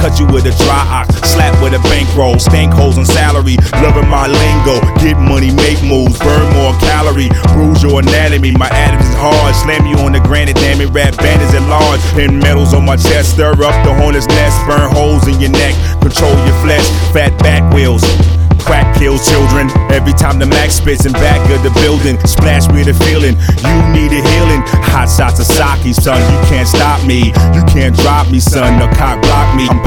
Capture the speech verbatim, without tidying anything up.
cut you with a dry ox, slap with a bankroll, stank holes on salary, loving my lingo, get money, make moves, burn more calorie, bruise your anatomy, my atoms is hard, slam you on the granite, damn it, rap bandits at large, pin medals on my chest, stir up the hornet's nest, burn holes in your neck, control your flesh, fat back wheels. Crack kills children. Every time the Mac spits in back of the building, splash me the feeling. You need a healing. Hot shots of sake, son. You can't stop me. You can't drop me, son. The cock block me. I'm